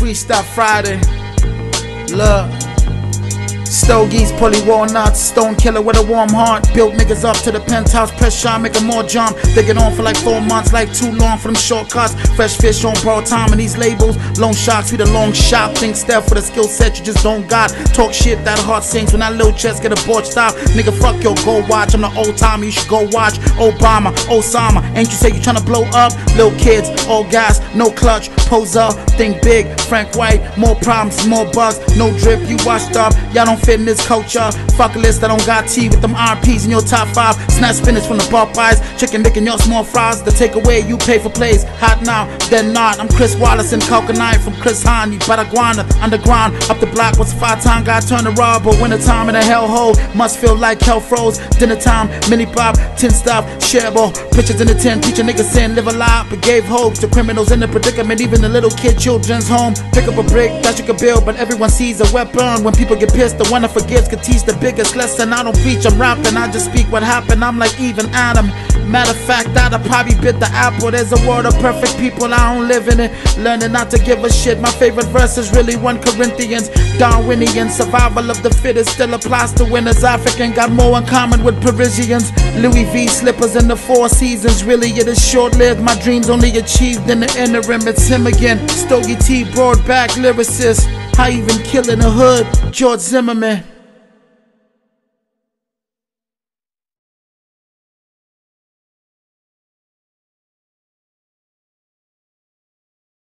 Freestyle Friday. Look. Stogies, pulley walnuts, stone killer with a warm heart. Built niggas up to the penthouse, press shot, make 'em more jump. They get on for like 4 months, like too long for them shortcuts. Fresh fish on borrowed time and these labels. Long shots, we the long shot. Think step for the skill set you just don't got. Talk shit, that heart sinks when that little chest get a board stop. Nigga, fuck your go watch. I'm the old timer, you should go watch Obama, Osama. Ain't you say you tryna blow up? Little kids, all gas, no clutch. Pose up, think big, Frank White. More problems, more bugs, no drip, you washed up. Y'all don't fit in this culture. Fuck a list that don't got tea with them RPs in your top 5. Snatch spinach from the Popeyes. Chicken dick in your small fries. The takeaway you pay for plays. Hot now, then not. I'm Chris Wallace and Coconut from Chris Hani. Baraguana, underground, up the block. What's a 5-time guy turn to robber? Winter time in a hellhole. Must feel like hell froze. Dinner time, mini pop, tin stuff, shareable. Pictures in the tin, teach a nigga sin, live a lie. But gave hope to criminals in the predicament. Even the little kid children's home. Pick up a brick that you can build, but everyone sees a weapon. When people get pissed, the one that forgives could teach the biggest lesson. I don't preach, I'm rapping, I just speak what happened. I'm like even Adam. Matter of fact, I'd probably bit the apple. There's a world of perfect people, I don't live in it. Learning not to give a shit. My favorite verse is really 1 Corinthians. Darwinian, survival of the fittest still applies to winners. African got more in common with Parisians. Louis V slippers in the 4 seasons. Really it is short-lived, my dreams only achieved in the interim. It's him again, Stogie T, broad back lyricist. I even kill in the hood, George Zimmerman.